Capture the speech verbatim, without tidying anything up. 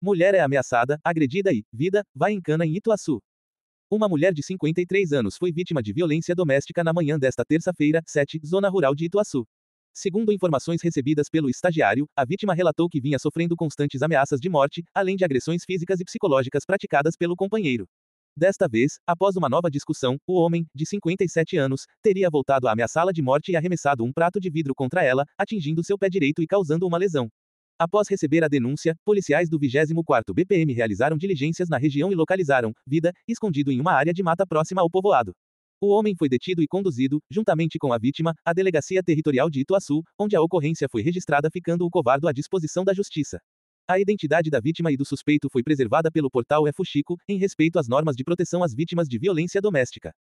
Mulher é ameaçada, agredida e vida vai em cana em Ituaçu. Uma mulher de cinquenta e três anos foi vítima de violência doméstica na manhã desta terça-feira, sete, zona rural de Ituaçu. Segundo informações recebidas pelo estagiário, a vítima relatou que vinha sofrendo constantes ameaças de morte, além de agressões físicas e psicológicas praticadas pelo companheiro. Desta vez, após uma nova discussão, o homem, de cinquenta e sete anos, teria voltado a ameaçá-la de morte e arremessado um prato de vidro contra ela, atingindo seu pé direito e causando uma lesão. Após receber a denúncia, policiais do vigésimo quarto B P M realizaram diligências na região e localizaram vida escondido em uma área de mata próxima ao povoado. O homem foi detido e conduzido, juntamente com a vítima, à Delegacia Territorial de Ituaçu, onde a ocorrência foi registrada, ficando o covarde à disposição da Justiça. A identidade da vítima e do suspeito foi preservada pelo portal E Fuxico, em respeito às normas de proteção às vítimas de violência doméstica.